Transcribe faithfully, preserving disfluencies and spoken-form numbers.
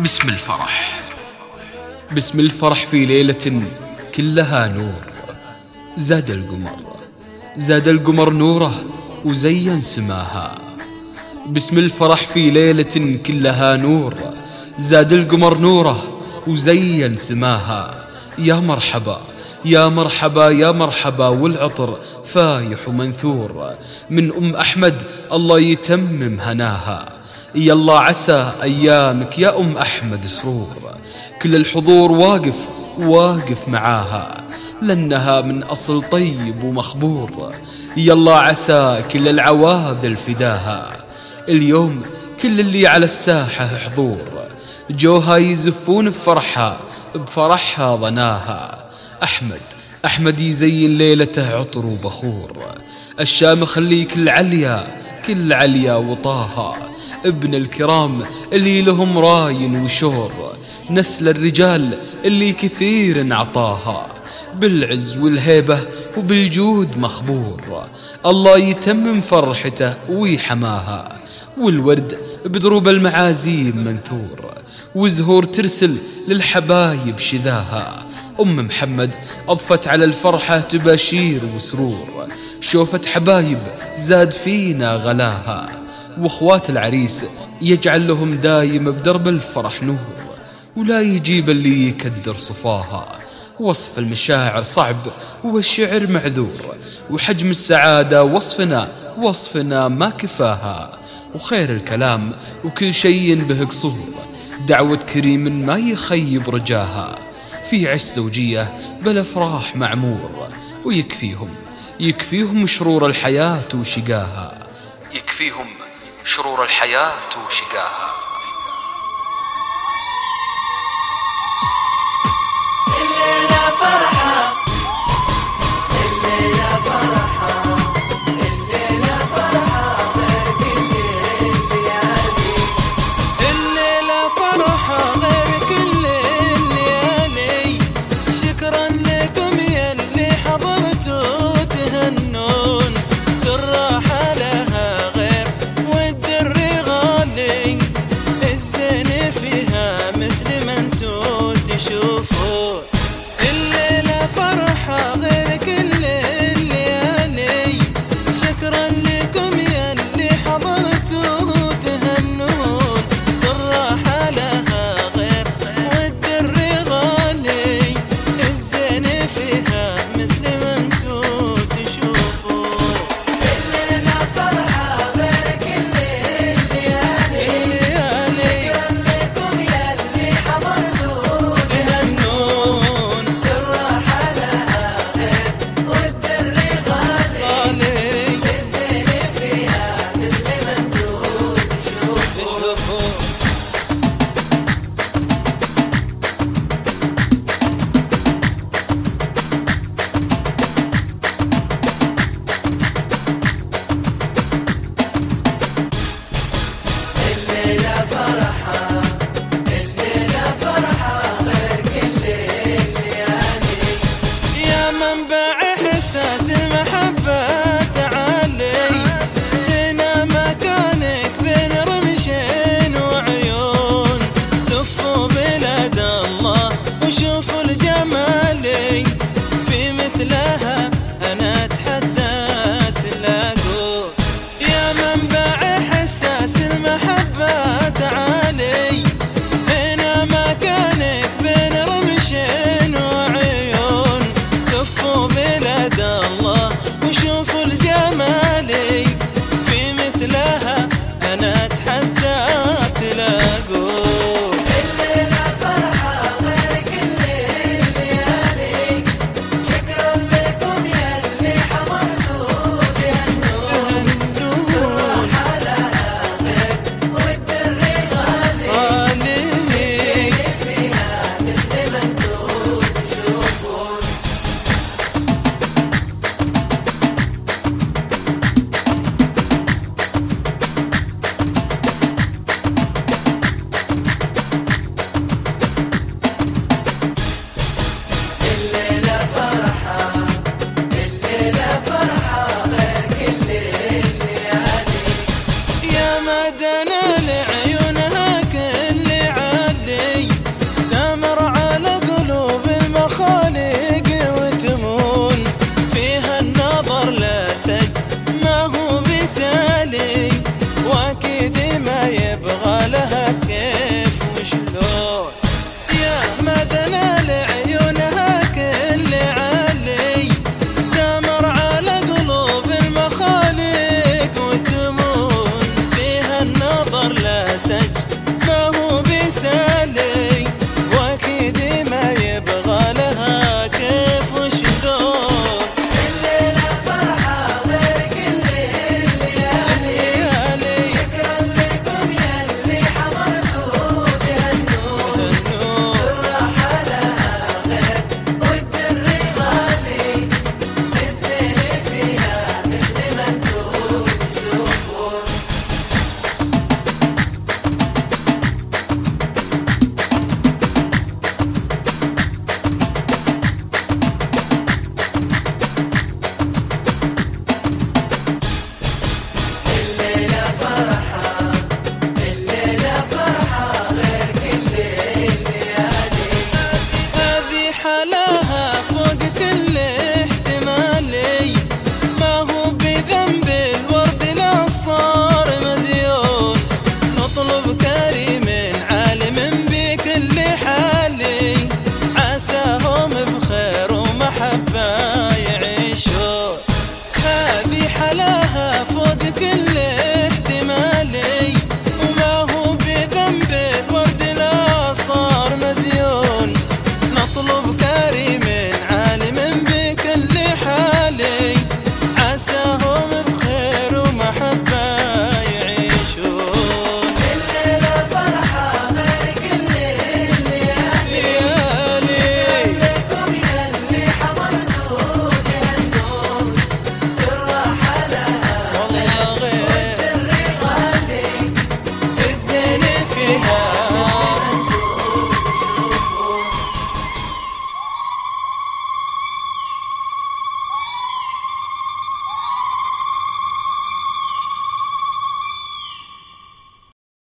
باسم الفرح. باسم الفرح في ليلة كلها نور، زاد القمر زاد القمر نوره وزين سماها. باسم الفرح في ليلة كلها نور، زاد القمر نوره وزين سماها. يا مرحبا يا مرحبا يا مرحبا والعطر فايح ومنثور من أم أحمد الله يتمم هناها. يلا عسى أيامك يا أم أحمد سرور، كل الحضور واقف واقف معاها لأنها من أصل طيب ومخبور. يلا عسى كل العواذل فداها، اليوم كل اللي على الساحة حضور جوها يزفون بفرحها بفرحها ظناها. أحمد أحمد يزين ليلته عطر وبخور، الشام خليك العليا كل عليا وطاها. ابن الكرام اللي لهم راين وشور، نسل الرجال اللي كثير عطاها. بالعز والهيبة وبالجود مخبور، الله يتمم فرحته ويحماها. والورد بدروب المعازيم منثور، وزهور ترسل للحبايب شذاها. أم محمد أضفت على الفرحة تباشير وسرور، شوفت حبايب زاد فينا غلاها. واخوات العريس يجعل لهم دايم بدرب الفرح نور، ولا يجيب اللي يكدر صفاها. وصف المشاعر صعب والشعر معذور، وحجم السعادة وصفنا وصفنا ما كفاها. وخير الكلام وكل شيء به قصور، دعوة كريم ما يخيب رجاها. في عش زوجية بالافراح معمور، ويكفيهم يكفيهم شرور الحياة وشقاها. يكفيهم شرور الحياة وشقاها. الليلة فرحة الليلة فرحة الليلة فرحة غير كل الليالي. الليلة فرحة غير كل الليالي. شكرا لكم يلي حضرتوا تهنون، الراحة لها غير والدر غالي. فيها